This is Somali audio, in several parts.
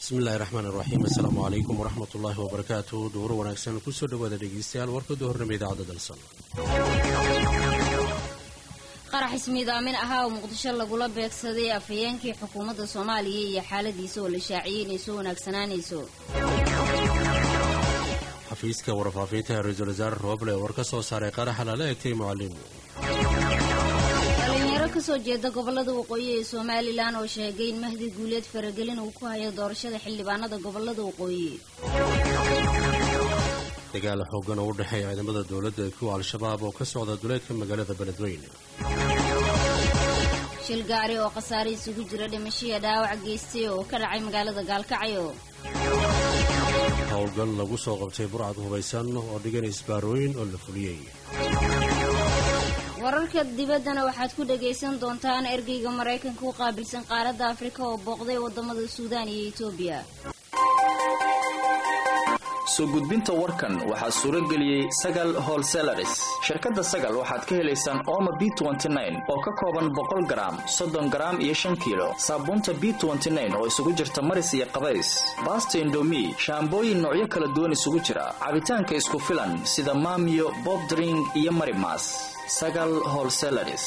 bismillahi raxmaan iraxiim assalaamu calaykum waraxmat ullaahi wabarakaatu. duhur wanaagsan kusoo dhawaada dhegeystayaal warka duhurnimo idaacadda dalsan. qarax ismiidaamin ahaa oo muqdisho lagula beegsaday afhayeenkii xukuumadda soomaaliya iyo xaaladiisa oo la shaaciyey inay soo wanaagsanaanayso. xafiiska warfaafinta ra-iisul wasaare rooble war ka soo saaray qaraxa lala egtay mucalimu. dhalinyaro kasoo jeeda gobolada waqooyi ee somalilan oo sheegay in mahdi guuleed faragelin uu ku hayo doorashada xildhibaanada gobolada waqooyi. dagaal xoogan oo u dhexeeya ciidamada dowladda iyo kuwa al-shabaab oo ka socda duleedka magaalada beledweyne. shil gaari oo khasaare isugu jira dhimashiya dhaawac geystay oo ka dhacay magaalada gaalkacyo. howlgal lagu soo qabtay burcad hubaysan oo dhigan isbaarooyin oo la fuliyey. wararka dibaddana waxaad ku dhagaysan doontaan ergeyga maraykanka u qaabilsan qaaradda afrika oo booqday waddamada suudaan iyo etoobiya. soo gudbinta warkan waxaa suuro geliyey sagal holselaris. shirkadda sagal waxaad ka helaysaan ooma b oo ka kooban 100 garaam 30 garaam iyo 5 kiilo saabuunta b oo isugu jirta maris iyo qabays baasta indomi shaambooyin noocyo kala duwan isugu jira cabitaanka isku filan sida maamiyo bob drink iyo marimas. sagal holselaris.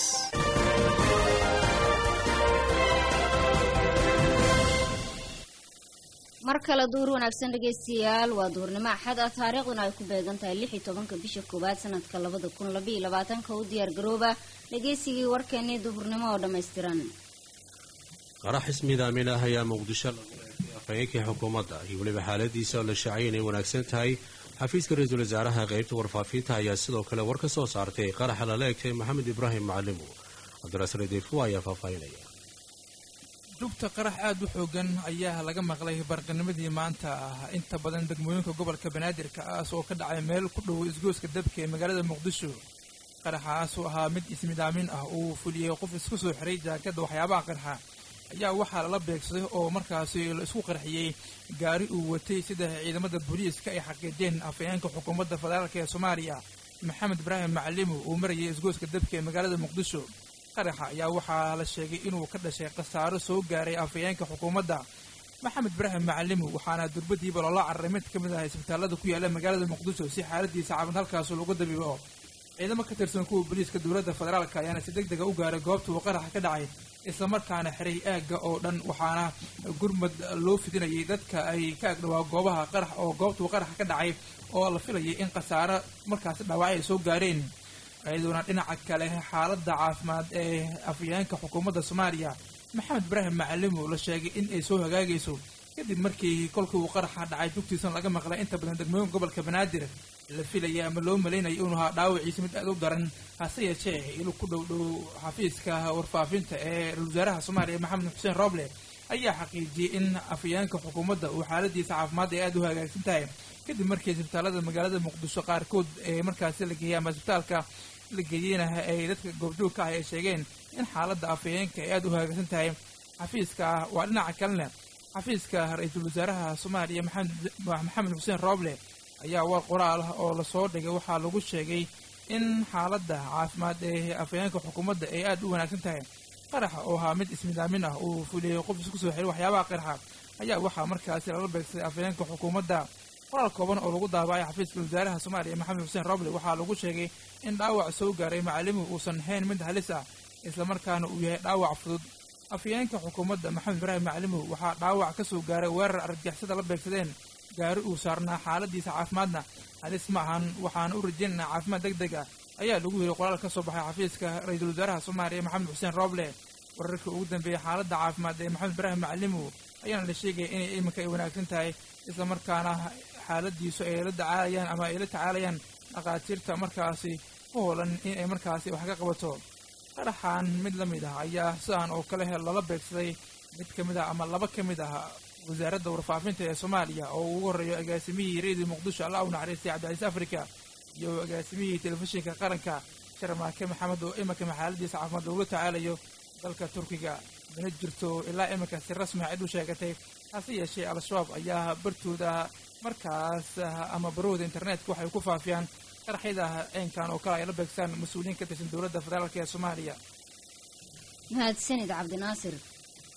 mar kale duhur wanaagsan dhegaystayaal waa duhurnimo axad ah taariikhduna ay ku beegan tahay 16 bisha koowaad sanadka 2022 u diyaar garooba dhegaysigii warkeenii duhurnimo oo dhammaystiran. qarax ismiidaamin ah ayaa muqdisho lagu eegtay afhayeenkii xukuumadda iyo weliba xaaladiisa oo la shaaciyay inay wanaagsan tahay. xafiiska ra-iisul wasaaraha qaybta warfaafinta ayaa sidoo kale war ka soo saartay qaraxa lala egtay maxamed ibraahim macalimu. cabdiraasre deefo ayaa faahfaahinaya. dugta qarax aad u xoogan ayaa laga maqlay barqanimadii maanta ah inta badan degmooyinka gobolka banaadir kaas oo ka dhacay meel ku dhow isgooska dabka ee magaalada muqdisho. qaraxaas oo ahaa mid ismidaamin ah uu fuliyey qof isku soo xiray jaakada waxyaabaha qarxa ayaa waxaa lala beegsaday oo markaasi la isku qarxiyey gaari uu watay sida ciidamada booliiska ay xaqiijeen afhayeenka xukuumadda federaalk ee soomaaliya maxamed ibraahim macalimu uu marayay isgooska dabka ee magaalada muqdisho. qaraxa ayaa waxaa la sheegay inuu ka dhashay khasaaro soo gaaray afhayeenka xukuumadda maxamed ibraahim macalimu waxaana durbadiiba loola cararay mid ka mid ah isbitaalada ku yaala magaalada muqdisho si xaaladiisa caafimaad halkaas lagu dabiibo. ciidamo ka tirsan kuwa booliiska dowladda federaalk ayaana si deg dega u gaaray goobta uu qaraxa ka dhacay islamarkaana xiray aagga oo dhan waxaana gurmad loo fidinayay dadka ay ka agdhawaa goobaha qarax oo goobtuu qaraxa ka dhacay oo la filayay in khasaaro markaasi dhaawacyo ay soo gaareen. iyadoona dhinaca kale xaaladda caafimaad ee afhayeenka xukuumadda soomaaliya maxamed ibraahim macalimu la sheegay in ay soo hagaagayso kadib markii kolkii uu qaraxa dhacay jugtiisan laga maqlay inta badan degmooyinka gobolka banaadir la filayay ama loo malaynayay inuu ahaa dhaawaciisa mid aad u daran. hase yeeshee inuu ku dhow xafiiska warfaafinta ee ra-iisul wasaaraha soomaaliya maxamed xuseen rooble ayaa xaqiijiyey in afhayeenka xukuumadda uu xaaladiisa caafimaad ay aad u hagaagsan tahay kadib markii isbitaalada magaalada muqdisho qaarkood ee markaasi la geeyay ama isbitaalka la geeyeyna ay dadka goobjoog ka ah ay sheegeen in xaaladda afhayeenka ay aad u hagaagsan tahay. xafiiska waa dhinaca kalena xafiiska ra-iisul wasaaraha soomaaliya maxamed xuseen rooble ayaa war qoraal ah oo lasoo dhigay waxaa lagu sheegay in xaaladda caafimaad ee afhayeenka xukuumadda ay aad u wanaagsan tahay. qaraxa oo ahaa mid ismidaamin ah uu fuliyey qof isku soo xiray waxyaabaha qaraxa ayaa waxaa markaasi lala beegsaday afhayeenka xukuumadda. qoraal kooban oo lagu daabacay xafiiska wasaaraha soomaaliya maxamed xuseen rooble waxaa lagu sheegay in dhaawac soo gaaray macalimu uusan ahayn mid halis ah islamarkaana uu yahay dhaawac fudud. afhayeenka xukuumadda maxamed ibraahim macalimu waxaa dhaawac ka soo gaaray weerar argagixisada la beegsadeen gaari uu saarnaa xaaladiisa caafimaadna halis ma ahan waxaana u rajaynaynaa caafimaad deg deg ah ayaa lagu yiri qoraal ka soo baxay xafiiska ra-iisul wasaaraha soomaaliya maxamed xuseen rooble. wararkii ugu dambeeyey xaaladda caafimaad ee maxamed ibraahim macalimu ayaana la sheegaya inay iminka ay wanaagsan tahay islamarkaana xaaladiisu ay la tacaalayaan ama ay la tacaalayaan dhakhaatiirta markaasi ku hoolan in ay markaasi wax ka qabato. qaraxan mid la mid ah ayaa sidan oo kale lala beegsaday mid ka mid ah ama laba ka mid ah wasaaradda warfaafinta ee soomaaliya oo ugu horreeyo agaasimihii reediyo muqdisho allah u naxariistay cabdicasiis afrika iyo agaasimihii telefishinka qaranka sharmaake maxamed oo iminka xaaladiisa caafimaad loola tacaalayo dalka turkiga. mana jirto ilaa iminka si rasmi cid u sheegatay. hase yeeshee al-shabaab ayaa bartooda markaas ama barahooda internetka waxay ku faafiyaan qaraxyada ceenkan oo kale ay la beegsaan mas-uuliyiin ka tirsan dowladda federaalk ee soomaaliya. mahadsanid cabdinaasir.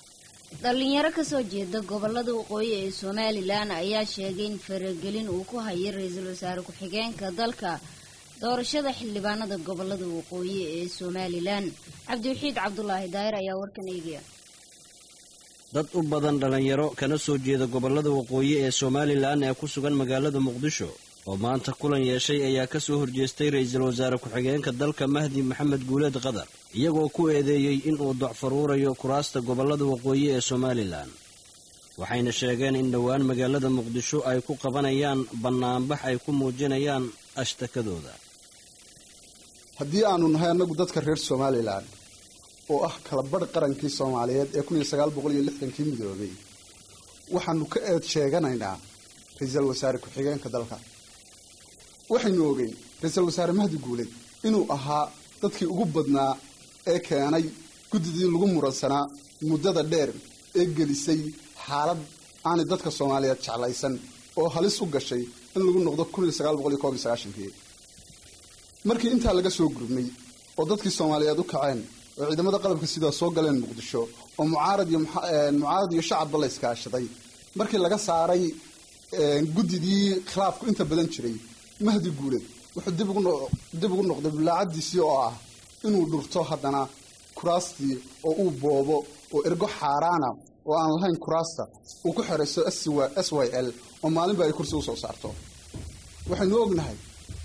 dhalinyaro kasoo jeeda gobolada waqooyi ee somalilan ayaa sheegay in faragelin uu ku hayay ra-iisul wasaare ku-xigeenka dalka doorashada xildhibaanada gobolada waqooyi ee somalilan. cabdiwaxiid cabdulaahi daahir ayaa warkan eegaya. dad u badan dhalinyaro kana soo jeeda gobolada waqooyi ee somalilan ee ku sugan magaalada muqdisho oo maanta kulan yeeshay ayaa ka soo horjeestay ra-iisul wasaare ku-xigeenka dalka mahdi maxamed guuleed qadar iyagoo ku eedeeyey inuu docfaruurayo kuraasta gobolada waqooyi ee somalilan. waxayna sheegeen in dhowaan magaalada muqdisho ay ku qabanayaan bannaanbax ay ku muujinayaan ashtakadooda. haddii aanu nahay annagu dadka reer somalilan oo ah kala badh qarankii soomaaliyeed ee 1960kii midoobay waxaanu ka eed sheeganaynaa ra-iisul wasaare ku-xigeenka dalka. waxaynu ogeyn ra-iisul wasaare mahdi guuleed inuu ahaa dadkii ugu badnaa ee keenay guddidii lagu muransanaa muddada dheer ee gelisay xaalad aanay dadka soomaaliyeed jeclaysan oo halis u gashay in lagu noqdo 1991kii. markii intaa laga soo gurmay oo dadkii soomaaliyeed u kaceen oo ciidamada qalabka sidaa soo galeen muqdisho oo mucaarad iyo shacabba la iskaashaday, markii laga saaray guddidii khilaafku inta badan jiray, mahdi guuleed wuxuu dib ugu noqday bilaacadiisii oo ah inuu dhurto haddana kuraastii oo uu boobo oo ergo xaaraana oo aan lahayn kuraasta uu ku xerayso SYL oo maalinba ay kursi usoo saarto. waxaynu ognahay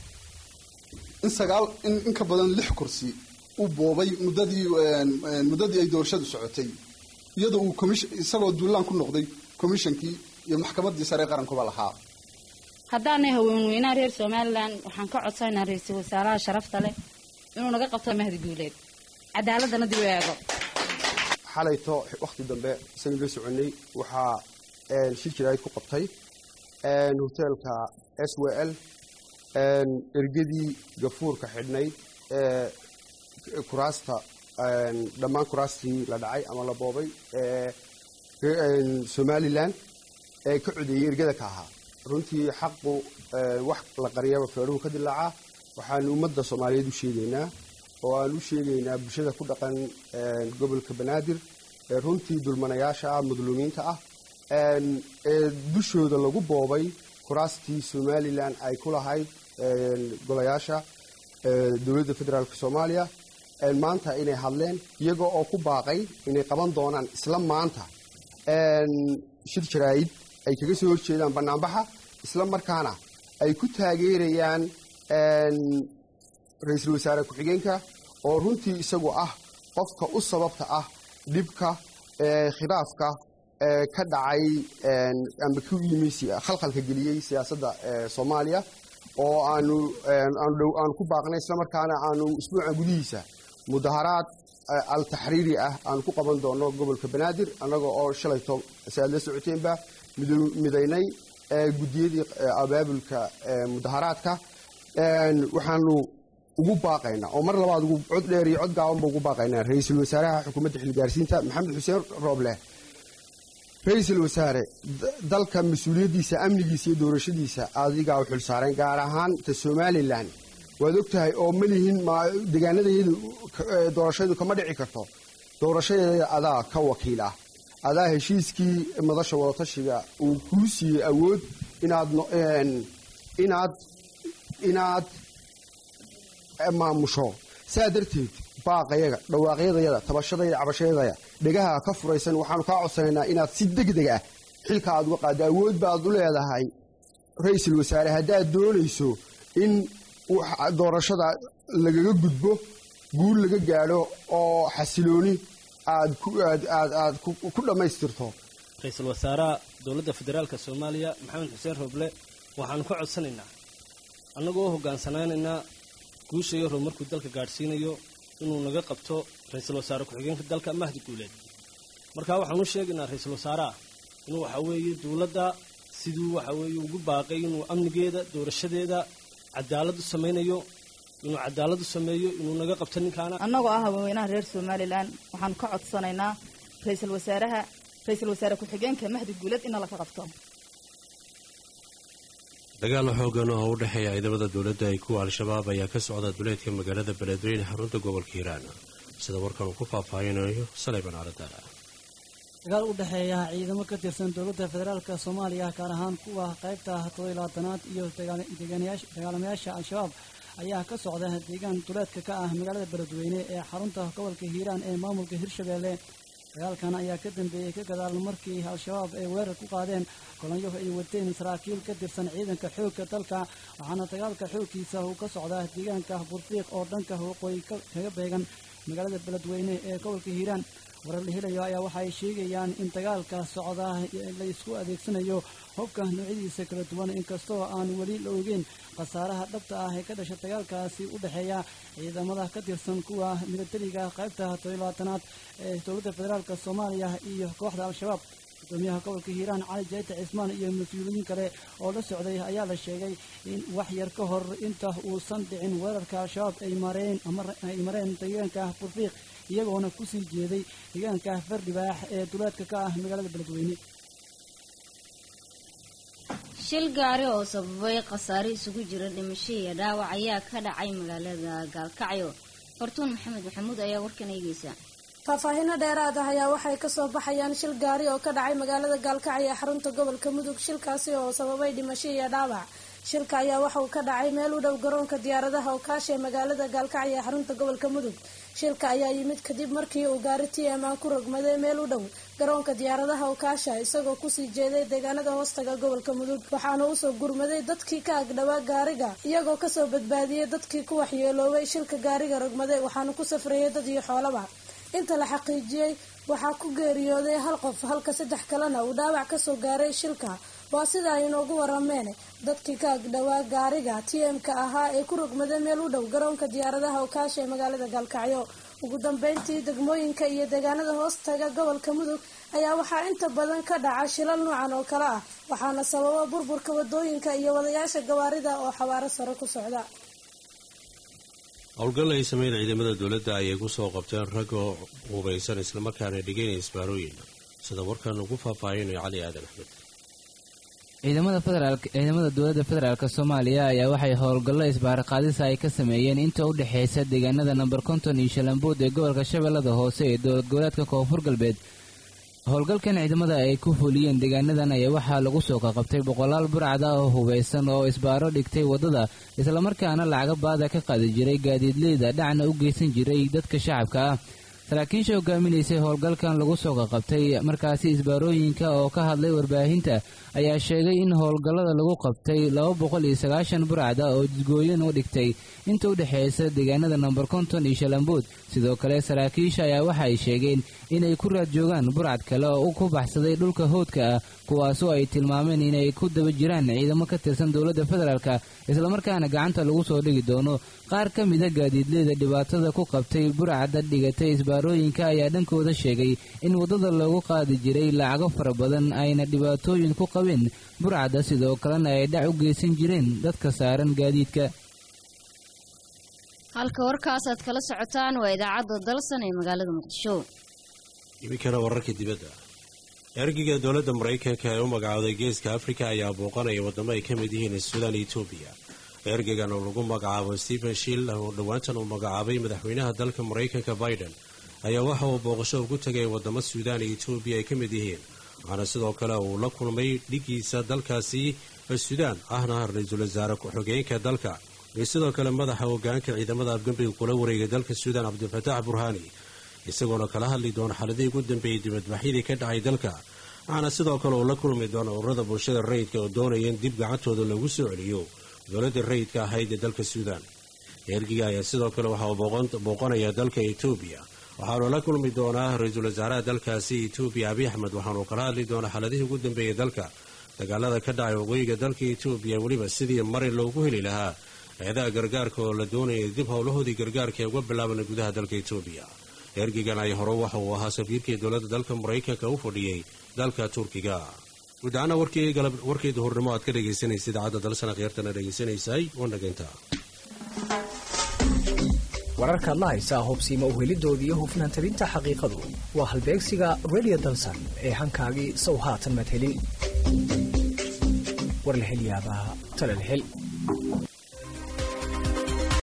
in ka badan 6 kursi uu boobay muddadii ay doorashadu socotay, iyadoo uu isagoo duulaan ku noqday komishankii iyo maxkamaddii sare qarankuba lahaa. haddaanay haweenweynaha reer somalilan waxaan ka codsaynaa ra-iisul wasaaraha sharafta leh inuu naga qabto mahdi guuleed cadaaladana dib u eego. xalayto waqti dambe isaga la soconay waxaa shir jiraayid ku qabtay hoteelka SYL ergadii gafuurka xidhnayd ee kuraasta dhammaan kuraastii la dhacay ama la boobay somalilan ee ka codeeyey ergada ka ahaa. runtii xaqu wax la qariyaba feeruhu ka dilaaca. waxaanu ummadda soomaaliyeed u sheegaynaa oo aan u sheegaynaa bulshada ku dhaqan gobolka banaadir runtii dulmanayaasha ah, madluumiinta ah ee dushooda lagu boobay kuraastii somalilan ay ku lahayd golayaasha dowladda federaalka soomaaliya maanta inay hadleen iyaga oo ku baaqay inay qaban doonaan isla maanta shir jaraa'id ay kaga soo horjeedaan bannaanbaxa, isla markaana ay ku taageerayaan ra-iisul wasaare ku-xigeenka oo runtii isagu ah qofka u sababta ah dhibka khilaafka ka dhacay ama ku yimi khalkhalka geliyey siyaasadda soomaaliya oo aanu ku baaqnay isla markaana aanu isbuuca gudihiisa mudaharaad al-taxriiri ah aanu ku qaban doono gobolka banaadir annaga oo shalayto si aad la socoteenba midaynay guddiyadii abaabulka mudaharaadka. waxaanu ugu baaqaynaa oo mar labaad cod dheer iyo cod gaabanba ugu baaqaynaa ra-iisul wasaaraha xukuumadda xilgaarsiinta maxamed xuseen rooble. ra-iisul wasaare dalka mas-uuliyaddiisa amnigiisa iyo doorashadiisa adigaa u xil saareen, gaar ahaan ta somalilan waad ogtahay oo malihin deegaanadayadu doorashadu kama dhici karto. doorashadeeda adaa ka wakiil ah, adaa heshiiskii madasha wadatashiga uu kuu siiyey awood inaad maamusho. saa darteed baaqayaga, dhawaaqyadayada, tabashadayda, cabashadaya dhegaha ka furaysan waxaanu kaa codsanaynaa inaad si degdeg ah xilka aad uga qaaddo. awood baad u leedahay ra-iisul wasaare haddaad doonayso in doorashada lagaga gudbo, guul laga gaadho oo xasilooni aad ku dhammaystirto. ra-iisul wasaaraha dowladda federaalka soomaaliya maxamed xuseen rooble waxaanu ka codsanaynaa annagoo hogaansanaanaynaa guusha iyo horumarkuu dalka gaadhsiinayo inuu naga qabto ra-iisul wasaare ku-xigeenka dalka mahdi guuleed. markaa waxaanu sheegaynaa ra-iisul wasaaraha inuu waxaa weeye dowladda siduu waxaa weeye ugu baaqay inuu amnigeeda, doorashadeeda cadaaladu samaynayo, inuu cadaaladu sameeyo, inuu naga qabto ninkaana. annagoo ah haweenweynaha reer somalilan waxaanu ka codsanaynaa ra-iisul wasaare ku-xigeenka mahdi guuleed in nala ka qabto. dagaal xoogan oo u dhexeeya ciidamada dowladda ay kuwa al-shabaab ayaa ka socda duleedka magaalada beledweyne xarunta gobolka hiiraan, sida warkan uu ku faahfaahinayo Saleyman Ardaala. dagaal u dhexeeya ciidamo ka tirsan dowladda federaalka soomaaliya gaar ahaan kuwa qaybta 17aad iyo dagaalamayaasha al-shabaab ayaa ka socda deegaan duleedka ka ah magaalada beledweyne ee xarunta gobolka hiiraan ee maamulka hirshabeelle dagaalkan ayaa ka dambeeyey ka gadaal markii al-shabaab ay weerar ku qaadeen kolonyo ay wateen saraakiil ka tirsan ciidanka xoogga dalka waxaana dagaalka xoogkiisa uu ka socdaa deegaanka burfiiq oo dhanka waqooyi kaga beegan magaalada beledweyne ee gobolka hiiraan warar la helayo ayaa waxa ay sheegayaan in dagaalka socda la isku adeegsanayo hubka noocyadiisa kala duwan inkastoo aan weli la ogeyn khasaaraha dhabta ah ee ka dhasha dagaalkaasi u dhexeeya ciidamada ka tirsan kuwa militariga qaybta 17aad ee dowladda federaalka soomaaliya iyo kooxda al-shabaab gudoomiyaha gobolka hiiraan cali jayte cismaan iyo mas-uuliyiin kale oo la socday ayaa la sheegay in wax yar ka hor inta uusan dhicin weerarka al-shabaab ay mareen deegaanka burfiiq iyagoona ku sii jeeday deegaanka fardhibaax ee duleedka ka ah magaalada beledweyne shil gaari oo sababay khasaare isugu jira dhimasho iyo dhaawac ayaa ka dhacay magaalada gaalkacyo fartuun maxamed maxamuud ayaa warkan eegeysa faahfaahinno dheeraad ah ayaa waxay kasoo baxayaan shil gaari oo ka dhacay magaalada gaalkacyo ee xarunta gobolka mudug shilkaasi oo sababay dhimasho iyo dhaawac shilka ayaa waxa uu ka dhacay meel u dhow garoonka diyaaradaha oo kaashay magaalada gaalkacyo ee xarunta gobolka mudug shilka ayaa yimid kadib markii uu gaari TMA ku rogmaday meel u dhow garoonka diyaaradaha oo kaasha isagoo kusii jeeday deegaanada hoostaga gobolka mudug waxaana uu soo gurmaday dadkii ka agdhawaa gaariga iyagoo kasoo badbaadiyey dadkii ku waxyeeloobay shilka gaariga rogmaday waxaana ku safreeyay dad iyo xoolaba inta la xaqiijiyey waxaa ku geeriyooday hal qof halka 3 kalena uu dhaawac kasoo gaaray shilka waa sida ay inoogu warameen dadkii ka agdhawaa gaariga TM-ka ahaa ee ku rogmaday meel u dhow garoonka diyaaradaha oo kaashay magaalada gaalkacyo ugu dambeyntii degmooyinka iyo deegaanada hoostaga gobolka mudug ayaa waxaa inta badan ka dhaca shilal noocan oo kale ah waxaana sababa burburka wadooyinka iyo wadayaasha gawaarida oo xawaaro sare ku socda howlgal ay sameeyeen ciidamada dowladda ayay ku soo qabteen rag oo hubaysan islamarkaana dhiganaya isbaarooyin sida warkan ugu faahfaahinayo cali aadan axmed ciidamada dowladda federaalk Soomaaliya ayaa waxay howlgallo isbaar qaadis ay ka sameeyeen inta u dhaxeysa deegaanada number 50 iyo Shalambood ee gobolka Shabeellada Hoose ee dowlad goboleedka Koonfur Galbeed howlgalkan ciidamada ay ku fuliyeen deegaanadan ayaa waxaa lagu soo qabtay boqolaal burcad ah oo hubeysan oo isbaaro dhigtay wadada isla markaana lacag baad ka qaadi jiray gaadiidleyda dhacna u geysan jiray dadka shacabka ah saraakiisha hogaaminaysay howlgalkan lagu soo qabtay markaasi isbaarooyinka oo ka hadlay warbaahinta ayaa sheegay in howlgallada lagu qabtay 290 burcad oo jidgooyin u dhigtay inta u dhaxeysa deegaanada number 50 iyo Shalambood sidoo kale saraakiisha ayaa waxa ay sheegeen inay ku raad joogaan burcad kale oo ku baxsaday dhulka hoodka ah kuwaas oo ay tilmaameen inay ku daba jiraan ciidamo ka tirsan dowladda federaalka isla markaana gacanta lagu soo dhigi doono qaar ka mid ah gaadiidleyda dhibaatada ku qabtay burcadda dhigatay isbaarooyinka ayaa dhankooda sheegay in wadada loogu qaadi jiray lacago fara badan ayna dhibaatooyin ku qabeen burcadda sidoo kalena ay dhac u geysan jireen dadka saaran gaadiidka halka warkaasaad kala socotaan waa idaacadda dalsan ee magaalada muqdisho iminkana wararka dibadda ergiga dowladda maraykanka ee u magacooday geeska afrika ayaa booqanaya waddamo ay ka mid yihiin suudaan iyo etoobiya ergegan oo lagu magacaabo stephen shill oo dhowaantan uu magacaabay madaxweynaha dalka maraykanka biden ayaa waxa uu booqasho ugu tegay waddamo suudaan iyo etoobiya ay ka mid yihiin waxaana sidoo kale uu la kulmay dhigiisa dalkaasi suudaan ahna ra-iisul wasaare ku-xigeenka dalka iyo sidoo kale madaxa hoggaanka ciidamada afgambiga kula wareegay dalka suudaan cabdilfataax burhaani isagoona kala hadli doona xaaladihii ugu dambeeyey dibadbaxyadii ka dhacay dalka waxaana sidoo kale uu la kulmi doona ururada bulshada rayidka oo doonaya in dib gacantooda lagu soo celiyo dowladda rayidka ahayd ee dalka suudaan ergiga ayaa sidoo kale waxa uu booqanaya dalka etoobiya waxaanu la kulmi doonaa ra-iisul wasaaraha dalkaasi etoobiya abiy axmed waxaanuu kala hadli doonaa xaaladihii ugu dambeeyey dalka dagaalada ka dhacay waqooyiga dalka etoobiya weliba sidii marin loogu heli lahaa eedaha gargaarka oo la doonaya dib howlahoodii gargaarka ee uga bilaabanay gudaha dalka etoobiya ergigan ay hore waxa uu ahaa safiirkii dowladda dalka maraykanka u fadhiyey dalka turkiga guud ahaana warkii duhurnimo aad ka dhegaysanaysa idaacadda dalsana kheyrtana dhegaysanaysay wanageynta wararkaad la haysaa hubsiima uhelidooda iyo hufnaan tabinta xaqiiqadu waa halbeegsiga radio dalsan ee hankaagii sow haatan madhelin war la hel yaabaa tala la hel